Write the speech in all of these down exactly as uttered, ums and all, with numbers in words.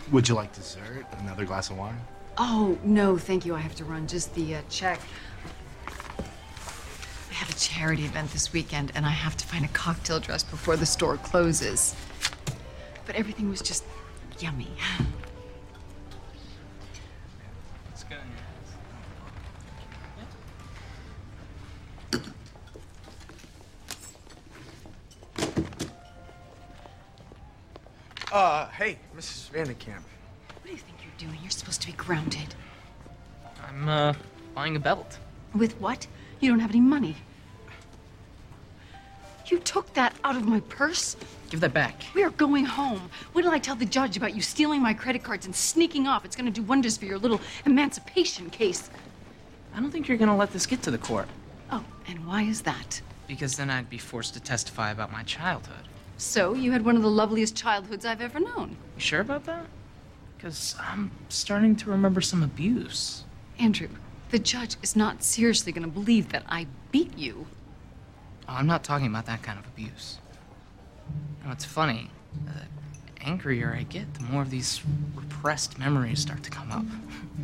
Would you like dessert? Another glass of wine? Oh, no, thank you. I have to run. Just the uh, check. I have a charity event this weekend, and I have to find a cocktail dress before the store closes. But everything was just yummy. It's good in your Uh, hey, Missus Vandekamp. What do you think you're doing? You're supposed to be grounded. I'm, uh, buying a belt. With what? You don't have any money. You took that out of my purse? Give that back. We are going home. What did I tell the judge about you stealing my credit cards and sneaking off? It's gonna do wonders for your little emancipation case. I don't think you're gonna let this get to the court. Oh, and why is that? Because then I'd be forced to testify about my childhood. So, you had one of the loveliest childhoods I've ever known. You sure about that? Because I'm starting to remember some abuse. Andrew, the judge is not seriously gonna believe that I beat you. Oh, I'm not talking about that kind of abuse. You know, it's funny. The angrier I get, the more of these repressed memories start to come up.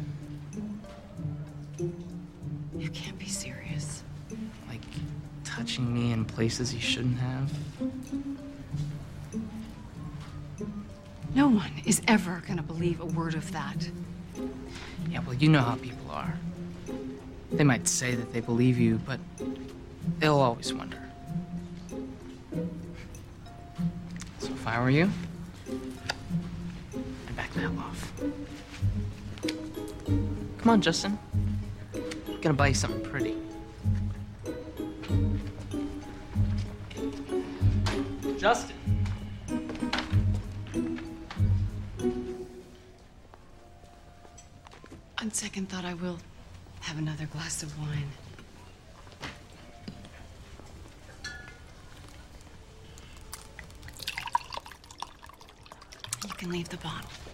You can't be serious. Like touching me in places you shouldn't have. No one is ever gonna believe a word of that. Yeah, well, you know how people are. They might say that they believe you, but they'll always wonder. So if I were you, I'd back the hell off. Come on, Justin. I'm gonna buy you something pretty. Justin. On second thought, I will have another glass of wine. You can leave the bottle.